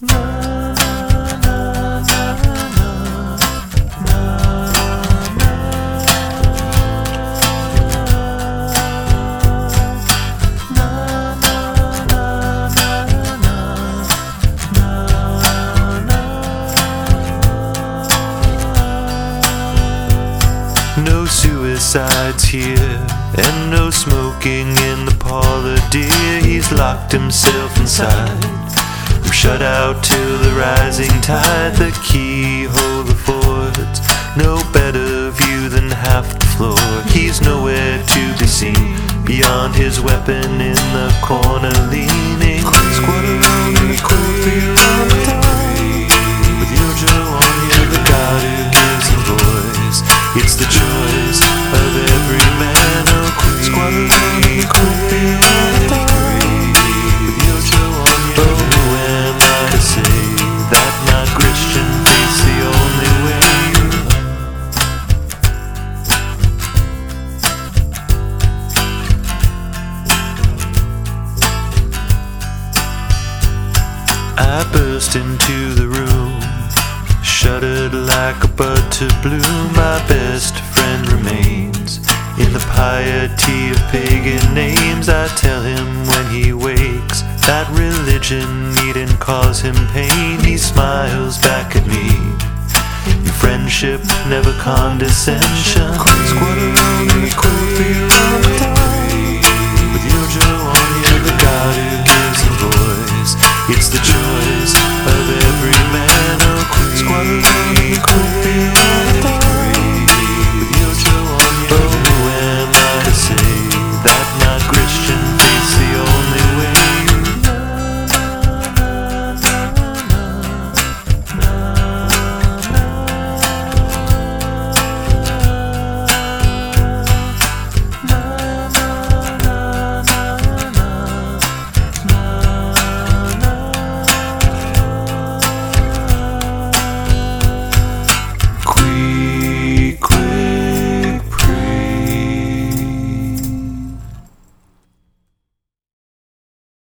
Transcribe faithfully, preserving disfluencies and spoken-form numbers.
No suicides here, and no smoking in the parlor, dear. He's locked himself inside. I'm shut out till the rising tide. The keyhole affords no better view than half the floor. He's nowhere to be seen beyond his weapon in the corner, leaning. Squat around in the cold field on the top, with your Joe on here, the God who gives him voice. It's the choice of every man. Oh, quick squat around in the cold field on the top, with your Joe on here. Oh, who am I to say that my Christian faith's the only way? I burst into the room, shuddered like a bud to bloom. My best friend remains in the piety of pagan names. I tell him when he wakes that religion needn't cause him pain. He smiles back at me, friendship, never condescension. Squat around in the cold field on the top.